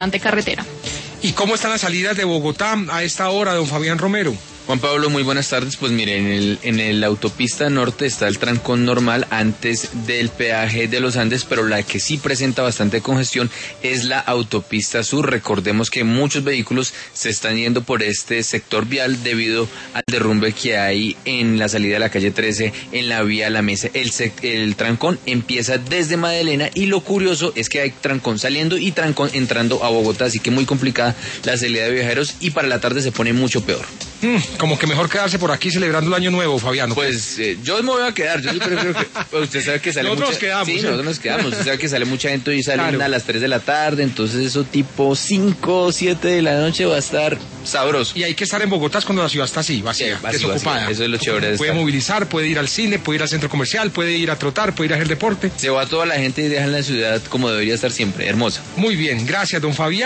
carretera. ¿Y cómo están las salidas de Bogotá a esta hora, don Fabián Romero? Juan Pablo, muy buenas tardes. Pues mire, en la autopista norte está el trancón normal antes del peaje de los Andes, pero la que sí presenta bastante congestión es la autopista sur. Recordemos que muchos vehículos se están yendo por este sector vial debido al derrumbe que hay en la salida de la calle 13 en la vía La Mesa. El trancón empieza desde Magdalena y lo curioso es que hay trancón saliendo y trancón entrando a Bogotá, así que muy complicada la salida de viajeros y para la tarde se pone mucho peor. Como que mejor quedarse por aquí celebrando el año nuevo, Fabiano. Pues yo me voy a quedar, yo prefiero que... Pues usted sabe que sale nosotros mucha... nos quedamos. Sí, nosotros nos quedamos. Usted sabe que sale mucha gente hoy, salen claro. A las 3 de la tarde, entonces eso tipo 5 o 7 de la noche va a estar sabroso. Y hay que estar en Bogotá cuando la ciudad está así, vacía, desocupada. Vacía. Eso es lo chévere de puede estar. movilizar, puede ir al cine, puede ir al centro comercial, puede ir a trotar, puede ir a hacer deporte. Se va toda la gente y dejan la ciudad como debería estar siempre, hermosa. Muy bien, gracias, don Fabián.